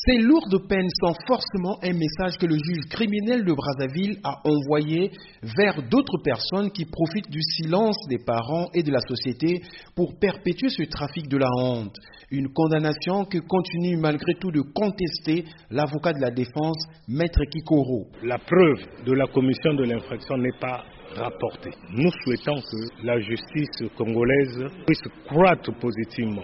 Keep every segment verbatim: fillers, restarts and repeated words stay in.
Ces lourdes peines sont forcément un message que le juge criminel de Brazzaville a envoyé vers d'autres personnes qui profitent du silence des parents et de la société pour perpétuer ce trafic de la honte. Une condamnation que continue malgré tout de contester l'avocat de la défense, Maître Kikoro. La preuve de la commission de l'infraction n'est pas rapportée. Nous souhaitons que la justice congolaise puisse croître positivement.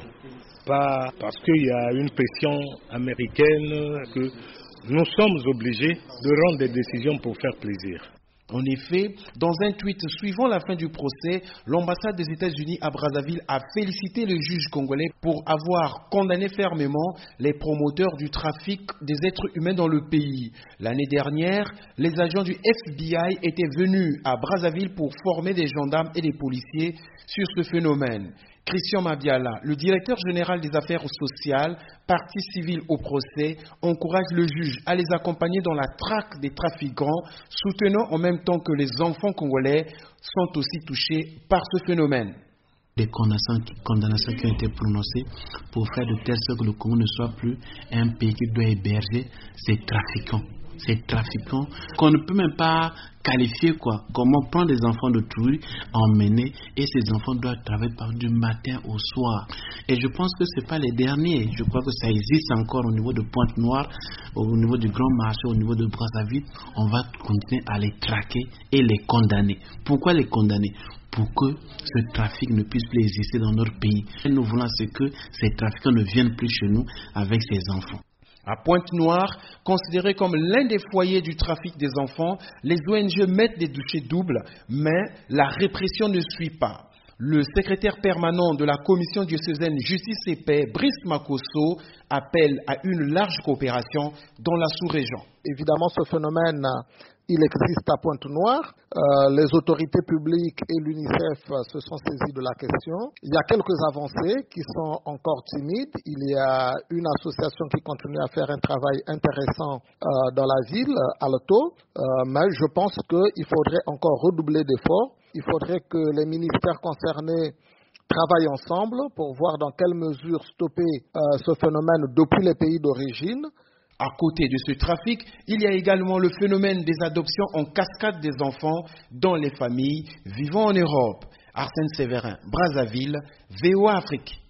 Pas parce qu'il y a une pression américaine que nous sommes obligés de rendre des décisions pour faire plaisir. En effet, dans un tweet suivant la fin du procès, l'ambassade des États-Unis à Brazzaville a félicité le juge congolais pour avoir condamné fermement les promoteurs du trafic des êtres humains dans le pays. L'année dernière, les agents du F B I étaient venus à Brazzaville pour former des gendarmes et des policiers sur ce phénomène. Christian Mabiala, le directeur général des affaires sociales, partie civile au procès, encourage le juge à les accompagner dans la traque des trafiquants, soutenant en même temps que les enfants congolais sont aussi touchés par ce phénomène. Des condamnations, condamnations qui ont été prononcées pour faire de telle sorte que le Congo ne soit plus un pays qui doit héberger ces trafiquants. Ces trafiquants qu'on ne peut même pas qualifier quoi. Comment prendre des enfants de d'autrui, emmener, et ces enfants doivent travailler par du matin au soir. Et je pense que ce n'est pas les derniers. Je crois que ça existe encore au niveau de Pointe-Noire, au niveau du Grand Marché, au niveau de Brazzaville. On va continuer à les traquer et les condamner. Pourquoi les condamner? Pour que ce trafic ne puisse plus exister dans notre pays. Et nous voulons ce que ces trafiquants ne viennent plus chez nous avec ces enfants. À Pointe-Noire, considéré comme l'un des foyers du trafic des enfants, les O N G mettent des bouchées doubles, mais la répression ne suit pas. Le secrétaire permanent de la commission diocésaine Justice et Paix, Brice Makosso, appelle à une large coopération dans la sous-région. Évidemment, ce phénomène, il existe à Pointe-Noire. Euh, les autorités publiques et l'UNICEF se sont saisis de la question. Il y a quelques avancées qui sont encore timides. Il y a une association qui continue à faire un travail intéressant euh, dans la ville, Alto. Euh, mais je pense qu'il faudrait encore redoubler d'efforts. Il faudrait que les ministères concernés travaillent ensemble pour voir dans quelle mesure stopper euh, ce phénomène depuis les pays d'origine. À côté de ce trafic, il y a également le phénomène des adoptions en cascade des enfants dans les familles vivant en Europe. Arsène Séverin, Brazzaville, V O A Afrique.